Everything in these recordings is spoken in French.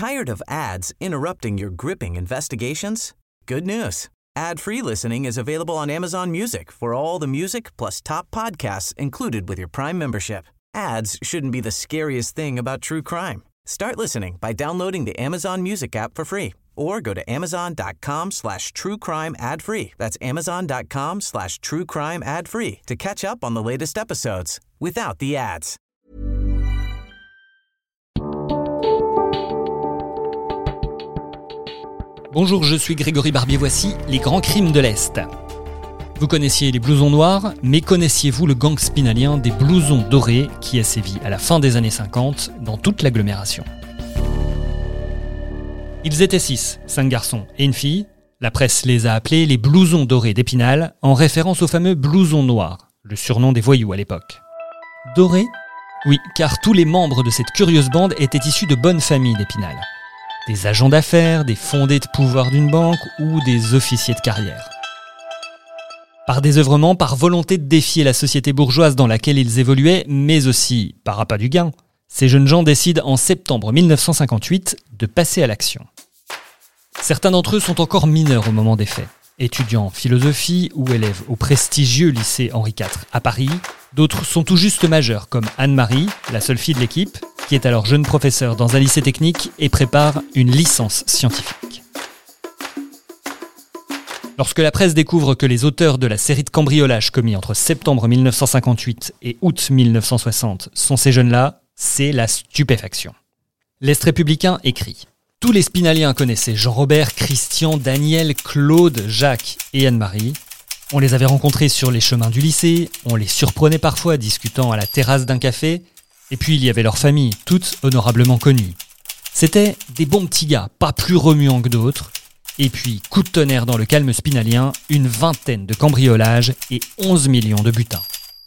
Tired of ads interrupting your gripping investigations? Good news. Ad-free listening is available on Amazon Music for all the music plus top podcasts included with your Prime membership. Ads shouldn't be the scariest thing about true crime. Start listening by downloading the Amazon Music app for free or go to amazon.com/truecrime ad-free. That's amazon.com/truecrime ad-free to catch up on the latest episodes without the ads. Bonjour, je suis Grégory Barbier, voici les grands crimes de l'Est. Vous connaissiez les blousons noirs, mais connaissiez-vous le gang spinalien des blousons dorés qui a sévi à la fin des années 50 dans toute l'agglomération ? Ils étaient 6, 5 garçons et une fille. La presse les a appelés les blousons dorés d'Épinal, en référence au fameux blouson noir, le surnom des voyous à l'époque. Dorés ? Oui, car tous les membres de cette curieuse bande étaient issus de bonnes familles d'Épinal. Des agents d'affaires, des fondés de pouvoir d'une banque ou des officiers de carrière. Par désœuvrement, par volonté de défier la société bourgeoise dans laquelle ils évoluaient, mais aussi par appât du gain, ces jeunes gens décident en septembre 1958 de passer à l'action. Certains d'entre eux sont encore mineurs au moment des faits, étudiants en philosophie ou élèves au prestigieux lycée Henri IV à Paris. D'autres sont tout juste majeurs, comme Anne-Marie, la seule fille de l'équipe, qui est alors jeune professeure dans un lycée technique et prépare une licence scientifique. Lorsque la presse découvre que les auteurs de la série de cambriolages commis entre septembre 1958 et août 1960 sont ces jeunes-là, c'est la stupéfaction. L'Est républicain écrit « Tous les spinaliens connaissaient Jean-Robert, Christian, Daniel, Claude, Jacques et Anne-Marie. On les avait rencontrés sur les chemins du lycée, on les surprenait parfois discutant à la terrasse d'un café, et puis il y avait leur famille, toutes honorablement connues. C'étaient des bons petits gars, pas plus remuants que d'autres, et puis coup de tonnerre dans le calme spinalien, une vingtaine de cambriolages et 11 millions de butins. »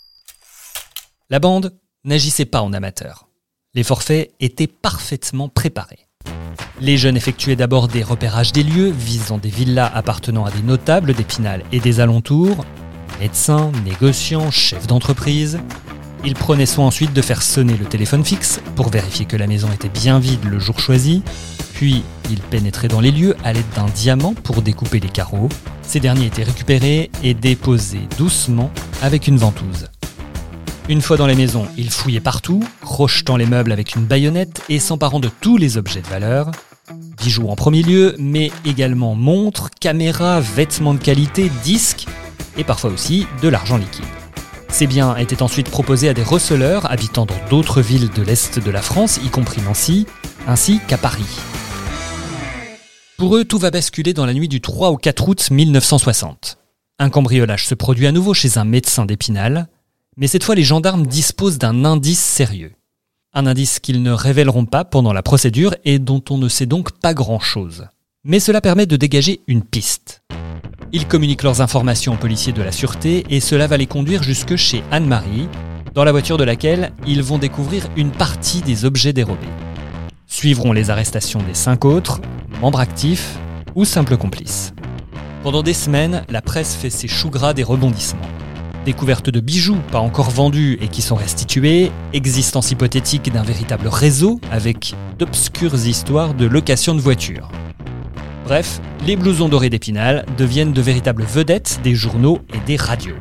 La bande n'agissait pas en amateur. Les forfaits étaient parfaitement préparés. Les jeunes effectuaient d'abord des repérages des lieux visant des villas appartenant à des notables d'Épinal et des alentours, médecins, négociants, chefs d'entreprise. Ils prenaient soin ensuite de faire sonner le téléphone fixe pour vérifier que la maison était bien vide le jour choisi. Puis, ils pénétraient dans les lieux à l'aide d'un diamant pour découper les carreaux. Ces derniers étaient récupérés et déposés doucement avec une ventouse. Une fois dans les maisons, ils fouillaient partout, crochetant les meubles avec une baïonnette et s'emparant de tous les objets de valeur. Bijoux en premier lieu, mais également montres, caméras, vêtements de qualité, disques et parfois aussi de l'argent liquide. Ces biens étaient ensuite proposés à des receleurs habitant dans d'autres villes de l'Est de la France, y compris Nancy, ainsi qu'à Paris. Pour eux, tout va basculer dans la nuit du 3 au 4 août 1960. Un cambriolage se produit à nouveau chez un médecin d'Épinal, mais cette fois les gendarmes disposent d'un indice sérieux. Un indice qu'ils ne révéleront pas pendant la procédure et dont on ne sait donc pas grand-chose. Mais cela permet de dégager une piste. Ils communiquent leurs informations aux policiers de la sûreté et cela va les conduire jusque chez Anne-Marie, dans la voiture de laquelle ils vont découvrir une partie des objets dérobés. Suivront les arrestations des 5 autres, membres actifs ou simples complices. Pendant des semaines, la presse fait ses choux gras des rebondissements. Découverte de bijoux pas encore vendus et qui sont restitués, existence hypothétique d'un véritable réseau avec d'obscures histoires de location de voitures. Bref, les blousons dorés d'Épinal deviennent de véritables vedettes des journaux et des radios.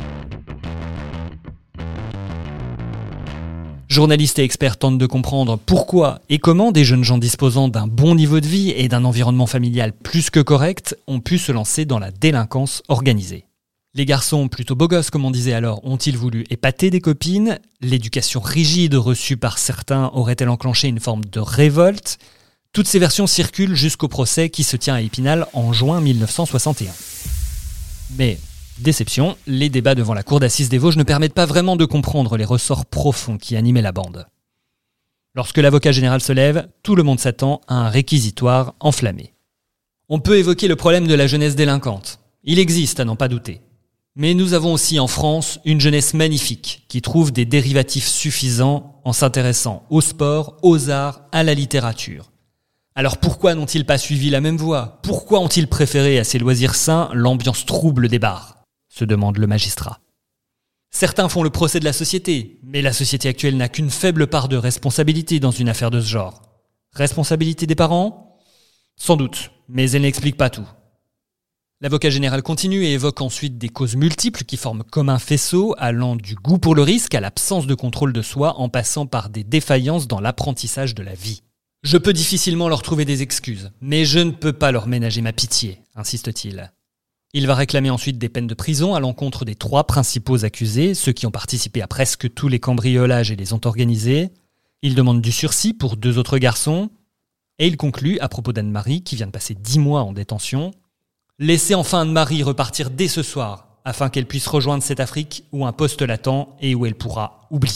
Journalistes et experts tentent de comprendre pourquoi et comment des jeunes gens disposant d'un bon niveau de vie et d'un environnement familial plus que correct ont pu se lancer dans la délinquance organisée. Les garçons, plutôt beaux gosses comme on disait alors, ont-ils voulu épater des copines ? L'éducation rigide reçue par certains aurait-elle enclenché une forme de révolte ? Toutes ces versions circulent jusqu'au procès qui se tient à Épinal en juin 1961. Mais, déception, les débats devant la cour d'assises des Vosges ne permettent pas vraiment de comprendre les ressorts profonds qui animaient la bande. Lorsque l'avocat général se lève, tout le monde s'attend à un réquisitoire enflammé. On peut évoquer le problème de la jeunesse délinquante. Il existe, à n'en pas douter. Mais nous avons aussi en France une jeunesse magnifique qui trouve des dérivatifs suffisants en s'intéressant au sport, aux arts, à la littérature. Alors pourquoi n'ont-ils pas suivi la même voie ? Pourquoi ont-ils préféré à ces loisirs sains l'ambiance trouble des bars ? Se demande le magistrat. Certains font le procès de la société, mais la société actuelle n'a qu'une faible part de responsabilité dans une affaire de ce genre. Responsabilité des parents ? Sans doute, mais elle n'explique pas tout. L'avocat général continue et évoque ensuite des causes multiples qui forment comme un faisceau, allant du goût pour le risque à l'absence de contrôle de soi en passant par des défaillances dans l'apprentissage de la vie. Je peux difficilement leur trouver des excuses, mais je ne peux pas leur ménager ma pitié, insiste-t-il. Il va réclamer ensuite des peines de prison à l'encontre des 3 principaux accusés, ceux qui ont participé à presque tous les cambriolages et les ont organisés. Il demande du sursis pour 2 autres garçons. Et il conclut, à propos d'Anne-Marie, qui vient de passer 10 mois en détention, « Laissez enfin Anne-Marie repartir dès ce soir, afin qu'elle puisse rejoindre cette Afrique où un poste l'attend et où elle pourra oublier. »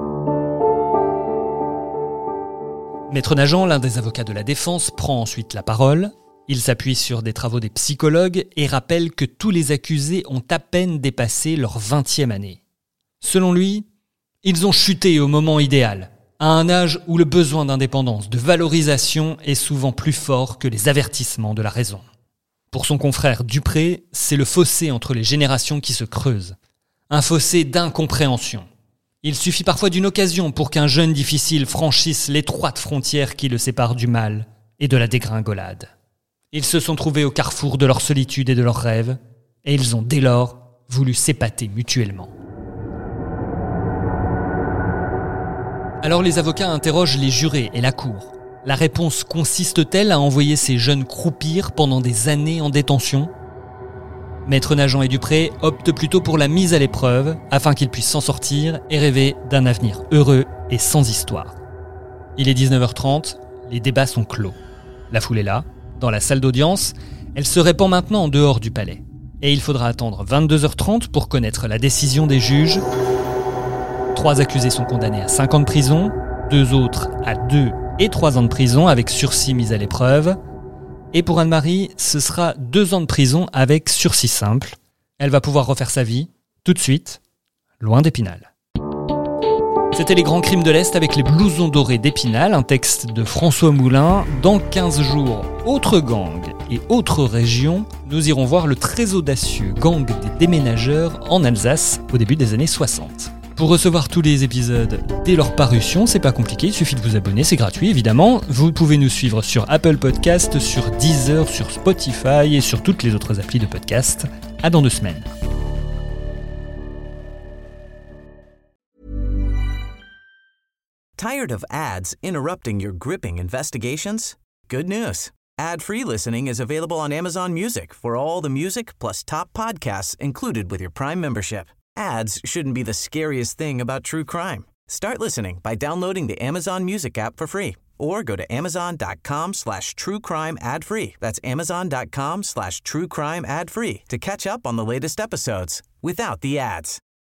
Maître Nagent, l'un des avocats de la défense, prend ensuite la parole. Il s'appuie sur des travaux des psychologues et rappelle que tous les accusés ont à peine dépassé leur 20e année. Selon lui, ils ont chuté au moment idéal, à un âge où le besoin d'indépendance, de valorisation est souvent plus fort que les avertissements de la raison. Pour son confrère Dupré, c'est le fossé entre les générations qui se creuse. Un fossé d'incompréhension. Il suffit parfois d'une occasion pour qu'un jeune difficile franchisse l'étroite frontière qui le sépare du mal et de la dégringolade. Ils se sont trouvés au carrefour de leur solitude et de leurs rêves, et ils ont dès lors voulu s'épater mutuellement. Alors les avocats interrogent les jurés et la cour. La réponse consiste-t-elle à envoyer ces jeunes croupir pendant des années en détention ? Maître Nagent et Dupré optent plutôt pour la mise à l'épreuve afin qu'ils puissent s'en sortir et rêver d'un avenir heureux et sans histoire. Il est 19h30, les débats sont clos. La foule est là, dans la salle d'audience, elle se répand maintenant en dehors du palais. Et il faudra attendre 22h30 pour connaître la décision des juges. 3 accusés sont condamnés à 5 ans de prison, 2 autres à 2 et 3 ans de prison avec sursis mis à l'épreuve. Et pour Anne-Marie, ce sera 2 ans de prison avec sursis simple. Elle va pouvoir refaire sa vie, tout de suite, loin d'Épinal. C'était Les Grands Crimes de l'Est avec les blousons dorés d'Épinal, un texte de François Moulin. Dans 15 jours, autre gang et autre région, nous irons voir le très audacieux gang des déménageurs en Alsace au début des années 60. Pour recevoir tous les épisodes dès leur parution, c'est pas compliqué, il suffit de vous abonner, c'est gratuit évidemment. Vous pouvez nous suivre sur Apple Podcast, sur Deezer, sur Spotify et sur toutes les autres applis de podcast. À dans 2 semaines. Tired of ads interrupting your gripping investigations? Good news. Ad-free listening is available on Amazon Music for all the music plus top podcasts included with your Prime membership. Ads shouldn't be the scariest thing about true crime. Start listening by downloading the Amazon Music app for free or go to amazon.com/truecrime ad-free. That's amazon.com/truecrime ad-free to catch up on the latest episodes without the ads.